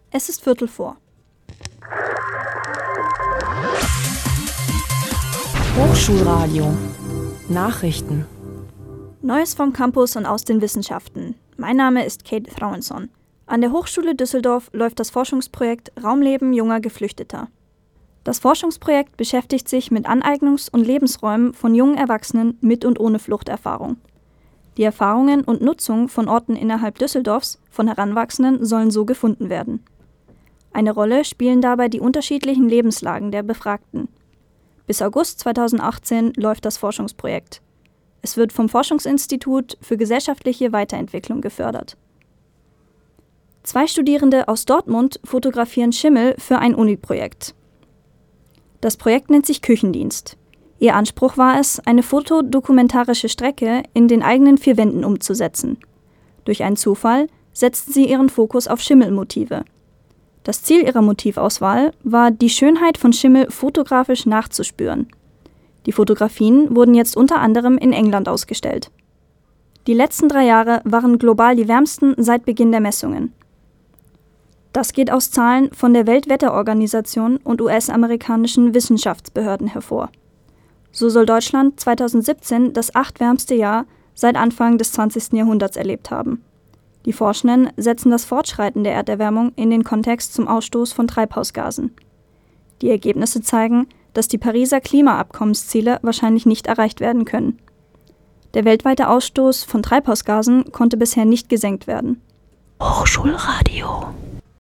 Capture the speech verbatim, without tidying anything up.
Es ist Viertel vor. Hochschulradio. Nachrichten. Neues vom Campus und aus den Wissenschaften. Mein Name ist Kate Thraunson. An der Hochschule Düsseldorf läuft das Forschungsprojekt Raumleben junger Geflüchteter. Das Forschungsprojekt beschäftigt sich mit Aneignungs- und Lebensräumen von jungen Erwachsenen mit und ohne Fluchterfahrung. Die Erfahrungen und Nutzung von Orten innerhalb Düsseldorfs von Heranwachsenden sollen so gefunden werden. Eine Rolle spielen dabei die unterschiedlichen Lebenslagen der Befragten. Bis August zweitausendachtzehn läuft das Forschungsprojekt. Es wird vom Forschungsinstitut für gesellschaftliche Weiterentwicklung gefördert. Zwei Studierende aus Dortmund fotografieren Schimmel für ein Uni-Projekt. Das Projekt nennt sich Küchendienst. Ihr Anspruch war es, eine fotodokumentarische Strecke in den eigenen vier Wänden umzusetzen. Durch einen Zufall setzten sie ihren Fokus auf Schimmelmotive. Das Ziel ihrer Motivauswahl war, die Schönheit von Schimmel fotografisch nachzuspüren. Die Fotografien wurden jetzt unter anderem in England ausgestellt. Die letzten drei Jahre waren global die wärmsten seit Beginn der Messungen. Das geht aus Zahlen von der Weltwetterorganisation und U S-amerikanischen Wissenschaftsbehörden hervor. So soll Deutschland zweitausendsiebzehn das achtwärmste Jahr seit Anfang des zwanzigsten Jahrhunderts erlebt haben. Die Forschenden setzen das Fortschreiten der Erderwärmung in den Kontext zum Ausstoß von Treibhausgasen. Die Ergebnisse zeigen, dass die Pariser Klimaabkommensziele wahrscheinlich nicht erreicht werden können. Der weltweite Ausstoß von Treibhausgasen konnte bisher nicht gesenkt werden. Hochschulradio.